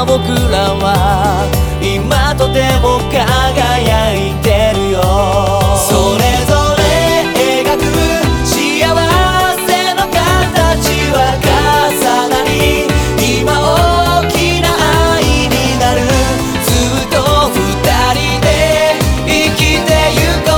な僕らは今とても輝いてるよ。それぞれ描く幸せの形は重なり、今大きな愛になる。ずっと二人で生きてゆこ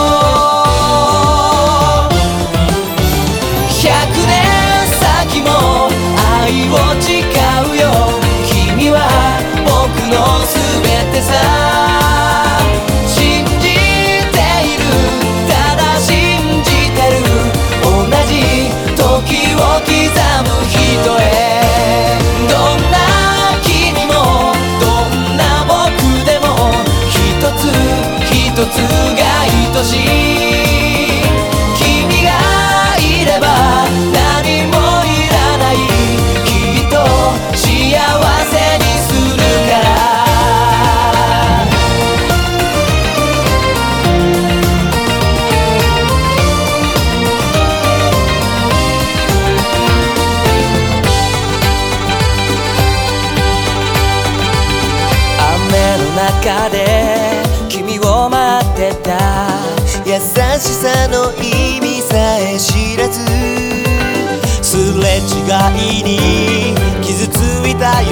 う。100年先も愛を誓うよ。君は僕の全てさ。信じている、ただ信じてる。同じ時を刻む人へ。どんな君もどんな僕でも一つ一つが愛しい。君がいれば何もいらない。きっと幸せにするから。雨の中で君を待ってた。優しさの意味さえ知らず、すれ違いに傷ついた